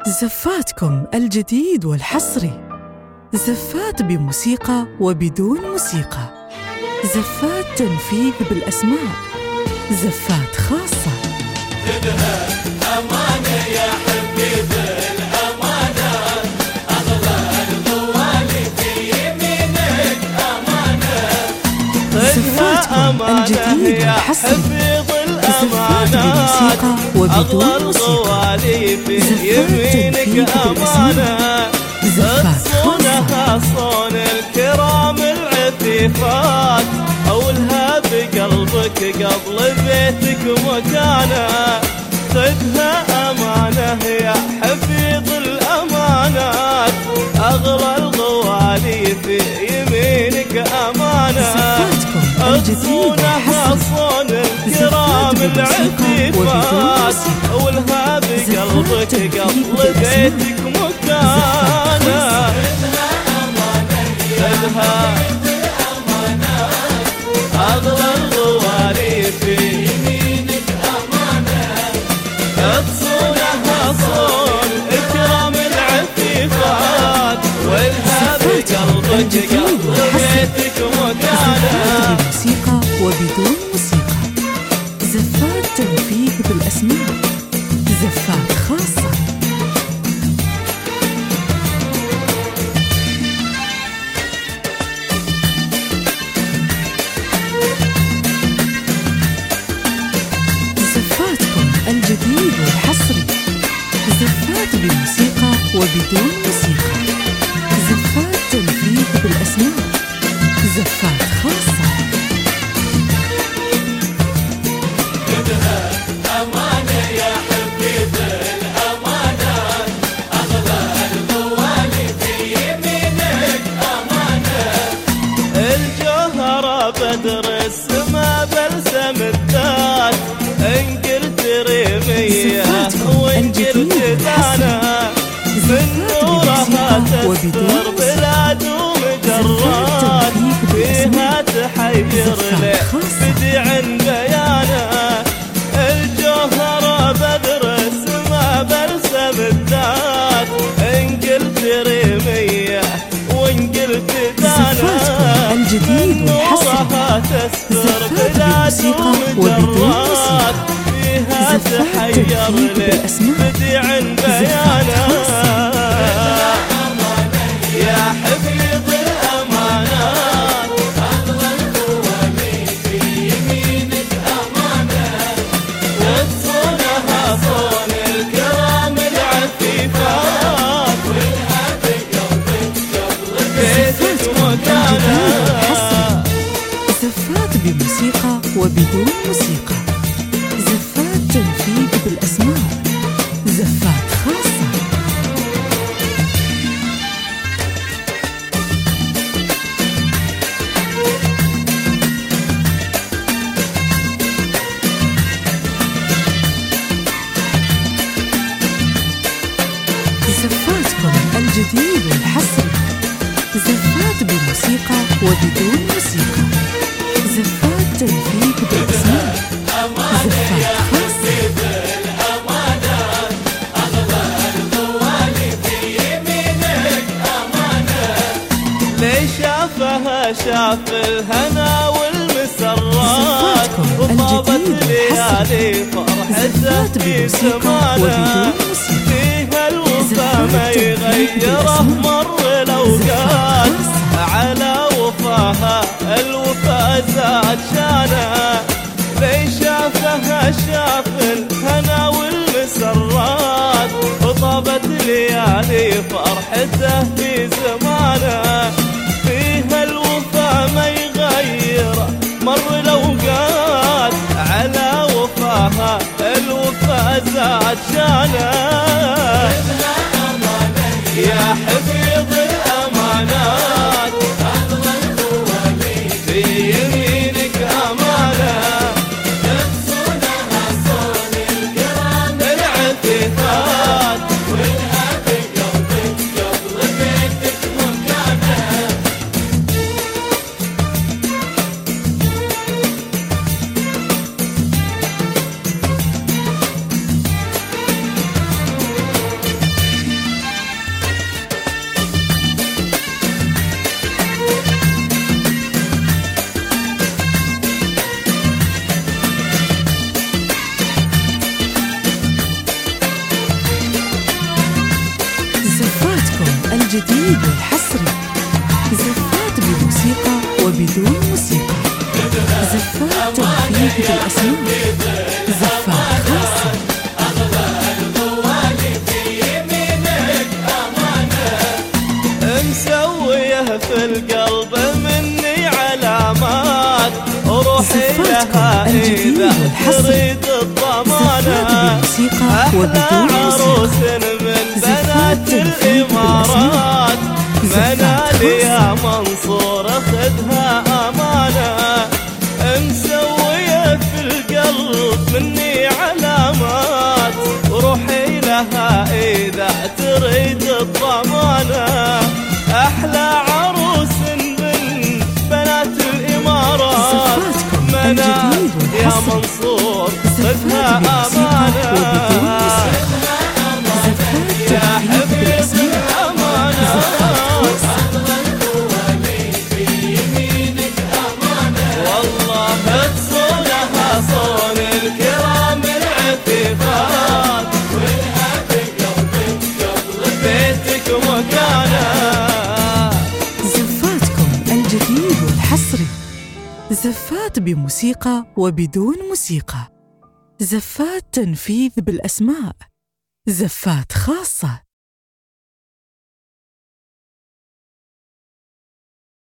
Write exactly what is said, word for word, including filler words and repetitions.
زفاتكم الجديد والحصري، زفات بموسيقى وبدون موسيقى، زفات تنفيذ بالأسماء، زفات خاصة. خذها أمانة يا حبيبي الأمانة، أغلى الغوالي في يمينك أمانة. زفاتكم الجديد والحصري، زفات بموسيقى وبدون موسيقى، زفات تنفيذ بالأسماء، زفات خاصة. صون الكرام العفيفات، أولها بقلبك قبل بيتك مكانه. خذها أمانة يا حفيظ الأمانات، أغلى الغوالي في يمينك أمانة. زفاتكم صون الكرام العفيفات، أولها بقلبك قبل بيتك مكانه. خذها أغلى الغوالي في يمينك أمانة، تصونها صون إكرام العفيفات، والها بقلبك قبل بيتك مكانة. موسيقى وبدون موسيقى، زفات تنفيذ بالأسماء، زفات خاصة. الجديد والحصري، زفات بموسيقى وبدون موسيقى، زفات تنفيذ بالأسماء، زفات خاصة. خذها أمانة يا حبيبي الأمانة، أغلى الغوالي في يمينك أمانة. الجوهرة بدر السما بلسم الذات، الجديد والحصري، نورها تستر بلاد ومجرات، فيها تحير لك بديع بيانه. الجوهرة بدر السما بلسم الذات، إن قلت ريمية وإن قلت دانا. الجديد والحصري، تستر بلاد ومجرات، فيها تحير لك بديع بيانه. يا حفيظ الأمانات، أغلى الغوالي في يمينك أمانة، وتصونها صون الكرام العفيفات، والها بقلبك قبل بيتك مكانه. زفات بموسيقى وبدون موسيقى، زفات تنفيذ بالأسماء، زفات خاصة. زفاتكم الجديد والحصري، زفات بموسيقى وبدون موسيقى، زفات تنفيذ بالأسماء، زفات خاصة. شافها شاف الهنا والمسرات، وطابت ليالي فرحته في زمانه. فيها الوفا ما يغيره مر الأوقات، على وفاها الوفا زاد شانه. ليش شافها شاف الهنا والمسرات، وطابت ليالي فرحته في زمانه. فيها الوفا ما يغير مر الأوقات، على وفاها الوفا زاد شانه. يا حفيظ الأمانات، أغلى الغوالي في يمينك أمانة، تبصونها صون الكرام العفيفات، والها بقلبك قبل بيتك مكانه. الجديد والحصري، زفات بموسيقى وبدون موسيقى، زفات تنفيذ بالأصوات، زفات خاصة. مسويه في القلب مني علامات، روحي لها إذا تريد الضمانة، أحلى عروس من بنات الإمارات، منالي يا منصور خذها أمانة. مسويه في القلب مني علامات، روحي لها إذا تريد الضمانة، أحلى عروس من بنات الإمارات، منال يا منصور خذها أمانة، يا حفيظ الأمانة. والله تصونها صون الكرام العفيفات، والها بقلبك قبل بيتك مكانه. زفاتكم الجديد والحصري، زفات بموسيقى وبدون موسيقى، زفات تنفيذ بالأسماء، زفات خاصة.